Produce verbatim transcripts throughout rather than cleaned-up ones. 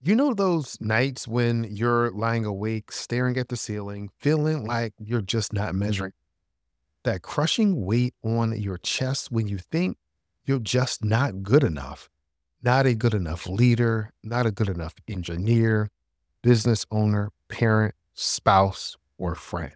You know those nights when you're lying awake, staring at the ceiling, feeling like you're just not measuring? That crushing weight on your chest when you think you're just not good enough, not a good enough leader, not a good enough engineer, business owner, parent, spouse, or friend.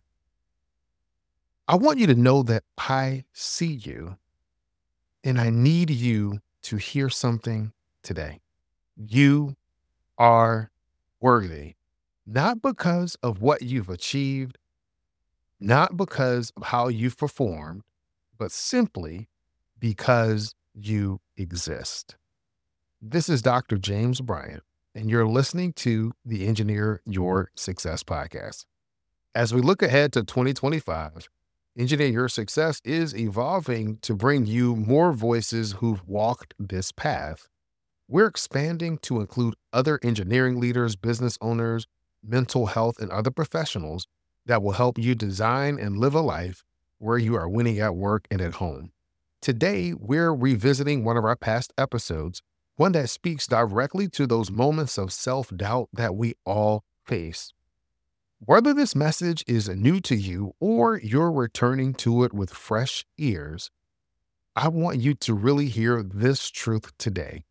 I want you to know that I see you and I need you to hear something today. You are worthy, not because of what you've achieved, not because of how you've performed, but simply because you exist. This is Doctor James Bryant, and you're listening to the Engineer Your Success podcast. As we look ahead to twenty twenty-five, Engineer Your Success is evolving to bring you more voices who've walked this path. We're expanding to include other engineering leaders, business owners, mental health, and other professionals that will help you design and live a life where you are winning at work and at home. Today, we're revisiting one of our past episodes, one that speaks directly to those moments of self-doubt that we all face. Whether this message is new to you or you're returning to it with fresh ears, I want you to really hear this truth today.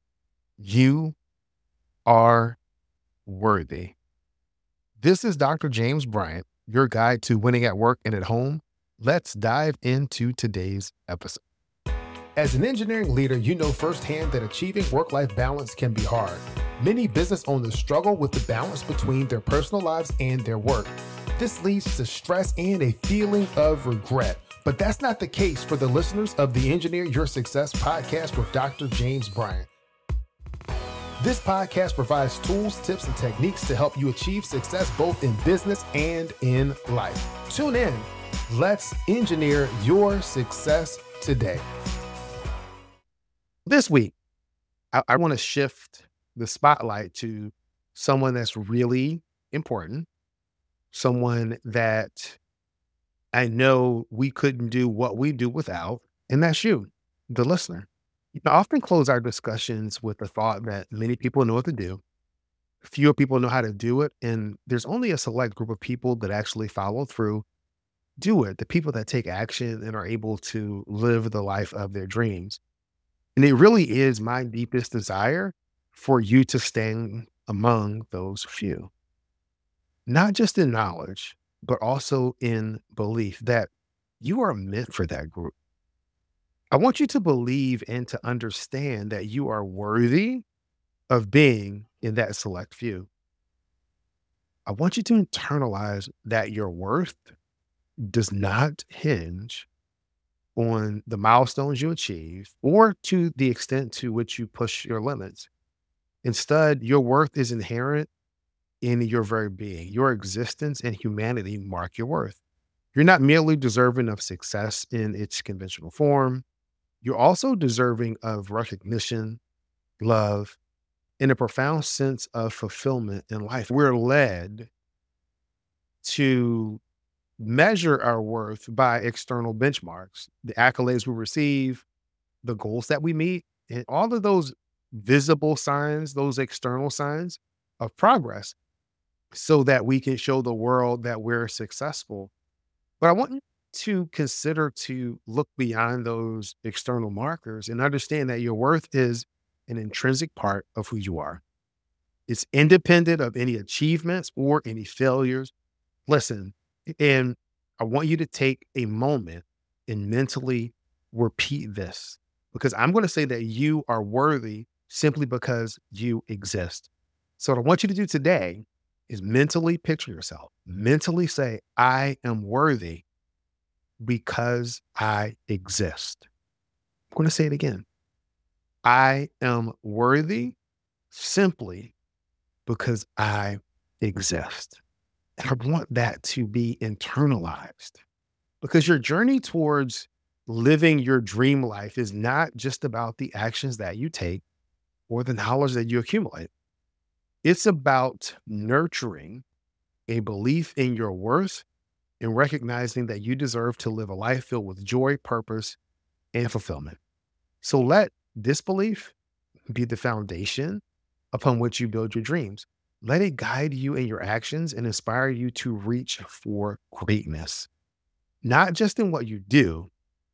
You are worthy. This is Doctor James Bryant, your guide to winning at work and at home. Let's dive into today's episode. As an engineering leader, you know firsthand that achieving work-life balance can be hard. Many business owners struggle with the balance between their personal lives and their work. This leads to stress and a feeling of regret. But that's not the case for the listeners of the Engineer Your Success podcast with Doctor James Bryant. This podcast provides tools, tips, and techniques to help you achieve success both in business and in life. Tune in. Let's engineer your success today. This week, I, I want to shift the spotlight to someone that's really important, someone that I know we couldn't do what we do without, and that's you, the listener. I often close our discussions with the thought that many people know what to do, fewer people know how to do it, and there's only a select group of people that actually follow through, do it, the people that take action and are able to live the life of their dreams. And it really is my deepest desire for you to stand among those few, not just in knowledge, but also in belief that you are meant for that group. I want you to believe and to understand that you are worthy of being in that select few. I want you to internalize that your worth does not hinge on the milestones you achieve or to the extent to which you push your limits. Instead, your worth is inherent in your very being. Your existence and humanity mark your worth. You're not merely deserving of success in its conventional form. You're also deserving of recognition, love, and a profound sense of fulfillment in life. We're led to measure our worth by external benchmarks, the accolades we receive, the goals that we meet, and all of those visible signs, those external signs of progress, so that we can show the world that we're successful. But I want you to consider to look beyond those external markers and understand that your worth is an intrinsic part of who you are. It's independent of any achievements or any failures. Listen, and I want you to take a moment and mentally repeat this, because I'm going to say that you are worthy simply because you exist. So what I want you to do today is mentally picture yourself, mentally say, I am worthy because I exist. I'm going to say it again. I am worthy simply because I exist. And I want that to be internalized, because your journey towards living your dream life is not just about the actions that you take or the knowledge that you accumulate. It's about nurturing a belief in your worth and recognizing that you deserve to live a life filled with joy, purpose, and fulfillment. So let this belief be the foundation upon which you build your dreams. Let it guide you in your actions and inspire you to reach for greatness, not just in what you do,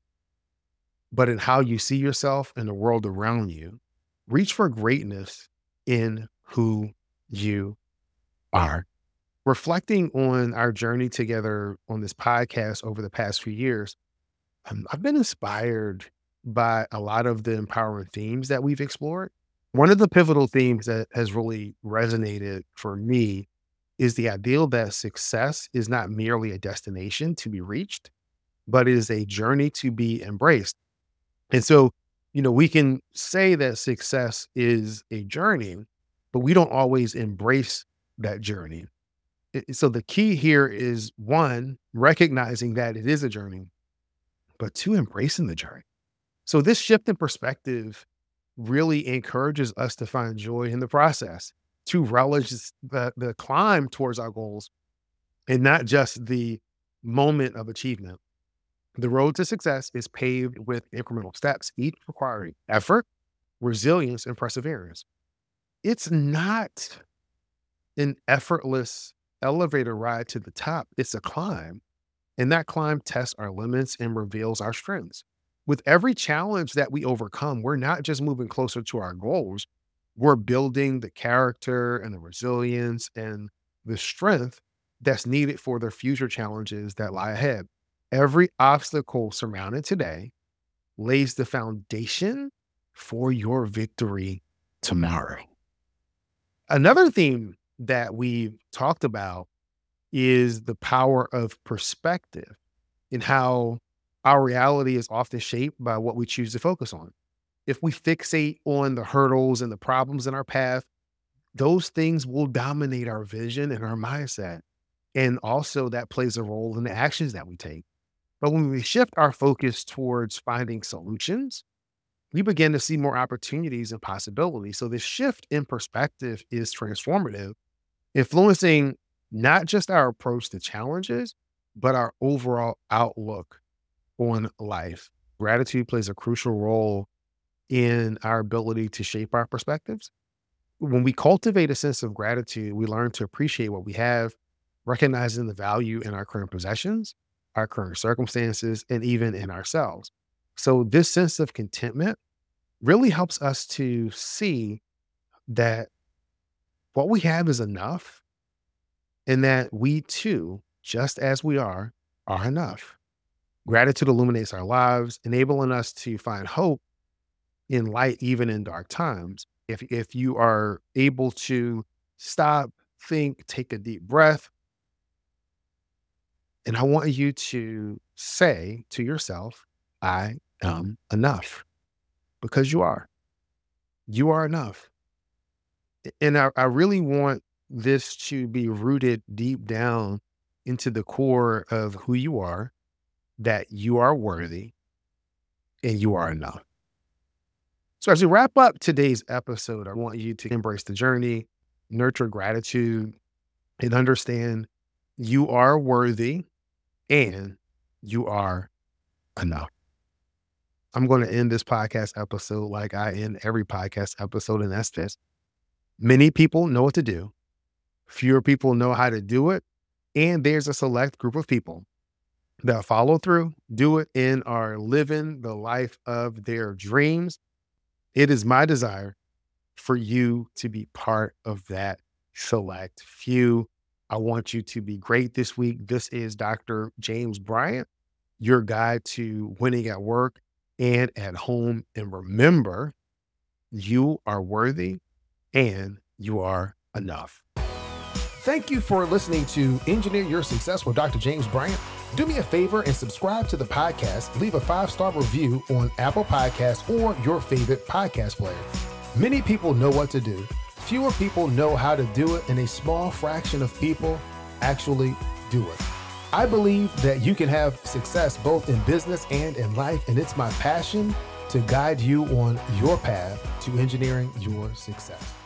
but in how you see yourself and the world around you. Reach for greatness in who you are. Reflecting on our journey together on this podcast over the past few years, um, I've been inspired by a lot of the empowering themes that we've explored. One of the pivotal themes that has really resonated for me is the ideal that success is not merely a destination to be reached, but it is a journey to be embraced. And so, you know, we can say that success is a journey, but we don't always embrace that journey. It- So the key here is one, recognizing that it is a journey, but two, embracing the journey. So this shift in perspective really encourages us to find joy in the process, to relish the, the climb towards our goals and not just the moment of achievement. The road to success is paved with incremental steps, each requiring effort, resilience, and perseverance. It's not an effortless elevator ride to the top. It's a climb. And that climb tests our limits and reveals our strengths. With every challenge that we overcome, we're not just moving closer to our goals, we're building the character and the resilience and the strength that's needed for the future challenges that lie ahead. Every obstacle surmounted today lays the foundation for your victory tomorrow. Another theme that we've talked about is the power of perspective and how our reality is often shaped by what we choose to focus on. If we fixate on the hurdles and the problems in our path, those things will dominate our vision and our mindset. And also that plays a role in the actions that we take. But when we shift our focus towards finding solutions, we begin to see more opportunities and possibilities. So this shift in perspective is transformative, influencing not just our approach to challenges, but our overall outlook on life. Gratitude plays a crucial role in our ability to shape our perspectives. When we cultivate a sense of gratitude, we learn to appreciate what we have, recognizing the value in our current possessions, our current circumstances, and even in ourselves. So this sense of contentment really helps us to see that what we have is enough and that we too, just as we are, are enough. Gratitude illuminates our lives, enabling us to find hope in light, even in dark times. If, if you are able to stop, think, take a deep breath, and I want you to say to yourself, I am enough, because you are. You are enough. And I, I really want this to be rooted deep down into the core of who you are, that you are worthy and you are enough. So as we wrap up today's episode, I want you to embrace the journey, nurture gratitude, and understand you are worthy and you are enough. I'm going to end this podcast episode like I end every podcast episode, and that's this. Many people know what to do. Fewer people know how to do it. And there's a select group of people that follow through, do it, and are living the life of their dreams. It is my desire for you to be part of that select few. I want you to be great this week. This is Doctor James Bryant, your guide to winning at work and at home. And remember, you are worthy and you are enough. Thank you for listening to Engineer Your Success with Doctor James Bryant. Do me a favor and subscribe to the podcast. Leave a five-star review on Apple Podcasts or your favorite podcast player. Many people know what to do. Fewer people know how to do it, and a small fraction of people actually do it. I believe that you can have success both in business and in life, and it's my passion to guide you on your path to engineering your success.